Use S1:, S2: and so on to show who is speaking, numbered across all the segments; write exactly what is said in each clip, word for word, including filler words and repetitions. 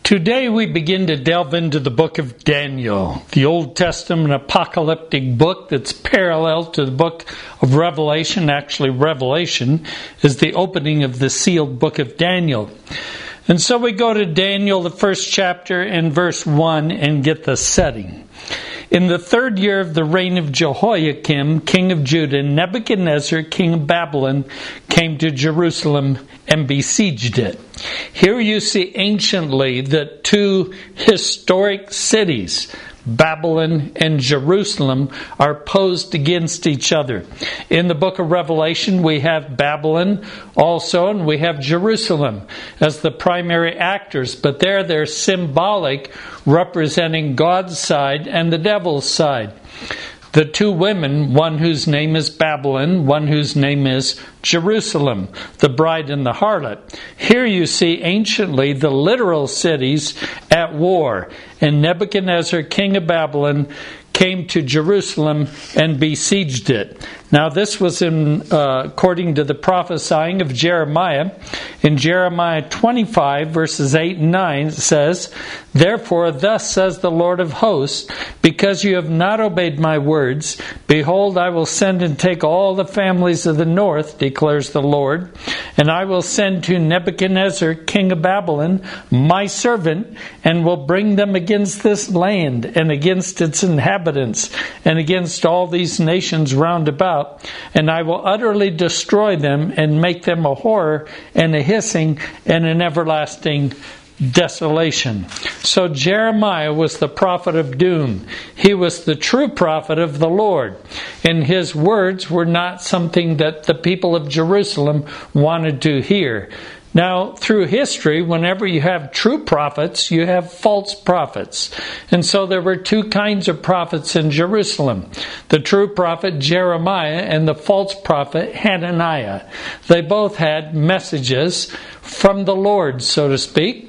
S1: Today we begin to delve into the book of Daniel, the Old Testament apocalyptic book that's parallel to the book of Revelation. Actually, Revelation is the opening of the sealed book of Daniel. And so we go to Daniel, the first chapter, in verse one, and get the setting. In the third year of the reign of Jehoiakim, king of Judah, Nebuchadnezzar, king of Babylon, came to Jerusalem and besieged it. Here you see anciently the two historic cities, Babylon and Jerusalem, are posed against each other. In the book of Revelation, we have Babylon also, and we have Jerusalem as the primary actors. But there they're symbolic, representing God's side and the devil's side. The two women, one whose name is Babylon, one whose name is Jerusalem, the bride and the harlot. Here you see anciently the literal cities at war. And Nebuchadnezzar, king of Babylon, came to Jerusalem and besieged it. Now this was in uh, according to the prophesying of Jeremiah. In Jeremiah twenty-five, verses eight and nine, it says, "Therefore thus says the Lord of hosts, because you have not obeyed my words, behold, I will send and take all the families of the north, declares the Lord, and I will send to Nebuchadnezzar, king of Babylon, my servant, and will bring them against this land and against its inhabitants and against all these nations round about, and I will utterly destroy them and make them a horror and a hissing and an everlasting desolation." So Jeremiah was the prophet of doom. He was the true prophet of the Lord. And his words were not something that the people of Jerusalem wanted to hear. Now, through history, whenever you have true prophets, you have false prophets. And so there were two kinds of prophets in Jerusalem. The true prophet Jeremiah and the false prophet Hananiah. They both had messages from the Lord, so to speak.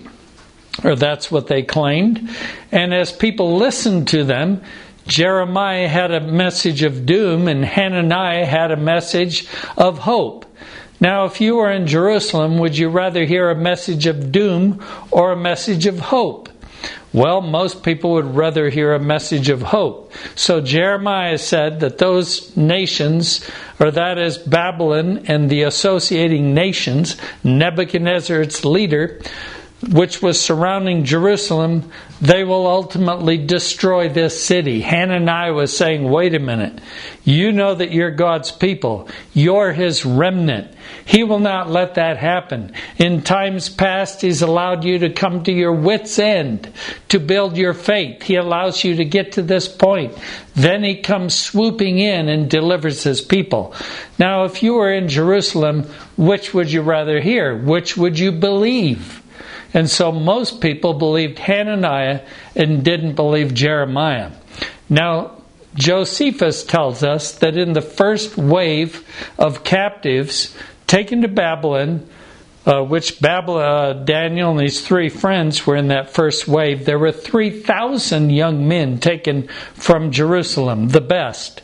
S1: Or that's what they claimed. And as people listened to them, Jeremiah had a message of doom and Hananiah had a message of hope. Now, if you were in Jerusalem, would you rather hear a message of doom or a message of hope? Well, most people would rather hear a message of hope. So Jeremiah said that those nations, or that is Babylon and the associating nations, Nebuchadnezzar, its leader, which was surrounding Jerusalem, they will ultimately destroy this city. Hananiah was saying, wait a minute, you know that you're God's people. You're His remnant. He will not let that happen. In times past, He's allowed you to come to your wit's end to build your faith. He allows you to get to this point. Then He comes swooping in and delivers His people. Now, if you were in Jerusalem, which would you rather hear? Which would you believe? And so most people believed Hananiah and didn't believe Jeremiah. Now, Josephus tells us that in the first wave of captives taken to Babylon, uh, which Babylon, uh, Daniel and his three friends were in that first wave, there were three thousand young men taken from Jerusalem, the best.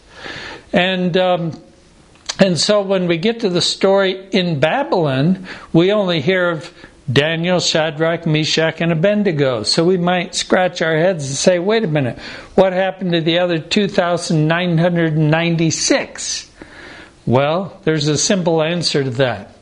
S1: And um, and so when we get to the story in Babylon, we only hear of Daniel, Shadrach, Meshach, and Abednego. So we might scratch our heads and say, wait a minute, what happened to the other two thousand nine hundred ninety-six? Well, there's a simple answer to that.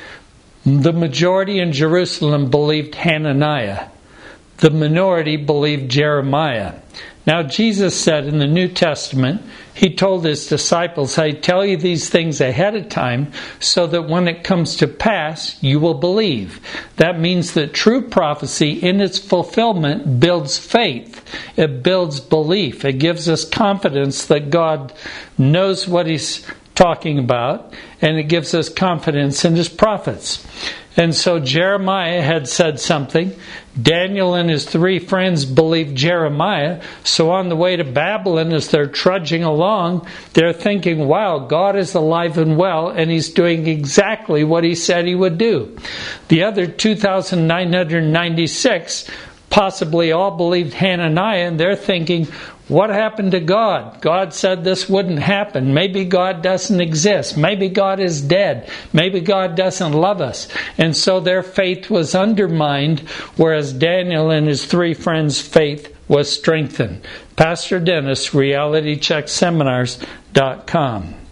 S1: The majority in Jerusalem believed Hananiah. The minority believed Jeremiah. Now, Jesus said in the New Testament, He told His disciples, I tell you these things ahead of time so that when it comes to pass, you will believe. That means that true prophecy in its fulfillment builds faith. It builds belief. It gives us confidence that God knows what He's talking about, and it gives us confidence in His prophets. And so Jeremiah had said something. Daniel and his three friends believed Jeremiah. So on the way to Babylon, as they're trudging along, they're thinking, wow, God is alive and well, and He's doing exactly what He said He would do. The other two thousand nine hundred ninety-six possibly all believed Hananiah, and they're thinking, what happened to God? God said this wouldn't happen. Maybe God doesn't exist. Maybe God is dead. Maybe God doesn't love us. And so their faith was undermined, whereas Daniel and his three friends' faith was strengthened. Pastor Dennis, reality check seminars dot com.